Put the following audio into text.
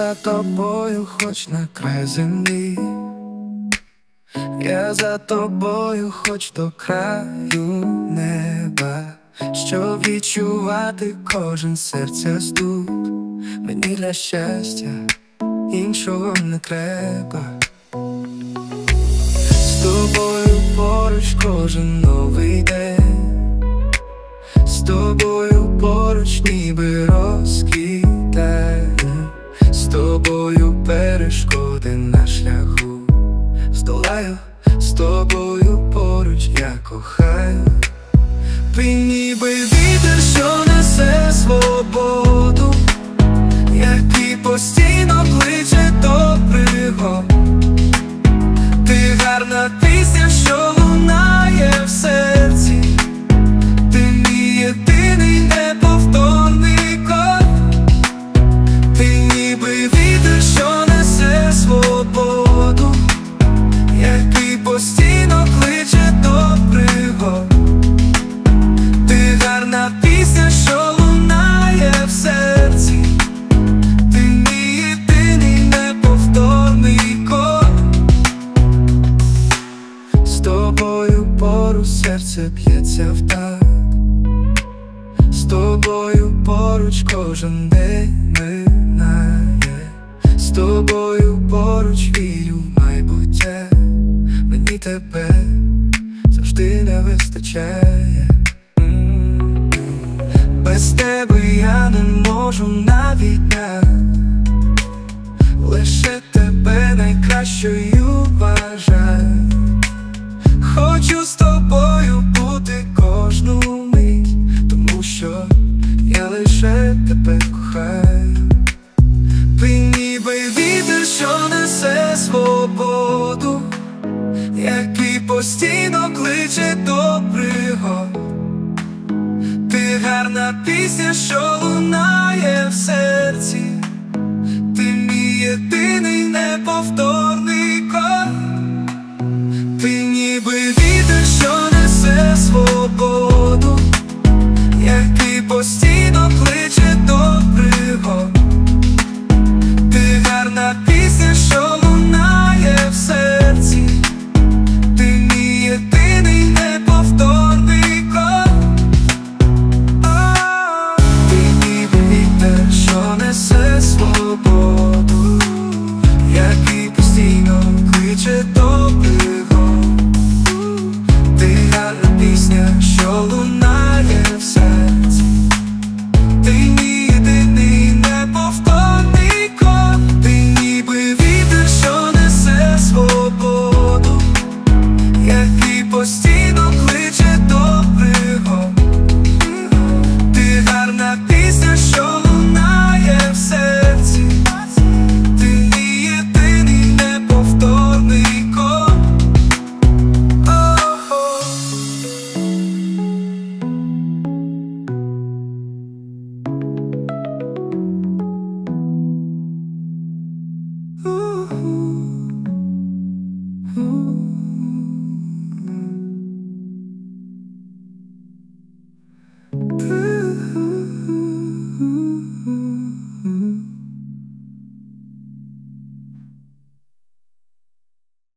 за тобою, хоч на край землі. Я за тобою, хоч до краю неба, щоб відчувати кожен серця стук. Мені для щастя іншого не треба. З тобою поруч кожен новий день, з тобою поруч ніби розквітає, з тобою перешкоди на шляху здолаю, з тобою поруч я кохаю. Ти ніби вітер, що несе свободу, який постійно кличе до пригод. Ти гарна пісня, що лунає в серці, ти мій єдиний неповторний код. Ти ніби вітер, що несе свободу, який постійно кличе до пригод. Ти гарна пісня, що лунає в серці, ти мій єдиний неповторний код. З тобою поруч серце б'ється в такт, з тобою поруч кожен день минає, з тобою поруч вірю в майбуття. Мені тебе завжди не вистачає. Без тебе я не можу навіть дня, лише тебе найкращою вважаю. Хочу з тобою бути кожну мить, тому що я лише тебе кохаю. Ти ніби вітер, що несе свободу, який постійно кличе до пригод. Ти гарна пісня, що лунає в серці, ти мій єдиний неповторний код. Ти ніби вітер, що несе свободу, який постійно кличе до пригод. Ти гарна пісня, що лунає в серці, ти мій єдиний неповторний код. Ти ніби вітер, що несе свободу, який постійно кличе до пригод. Ти гарна пісня, що лунає в серці, ти мій єдиний неповторний код. Ти ніби вітер, що несе свободу, який постійно кличе до пригод. Ти гарна пісня, що лунає в серці, ти мій єдиний неповторний код.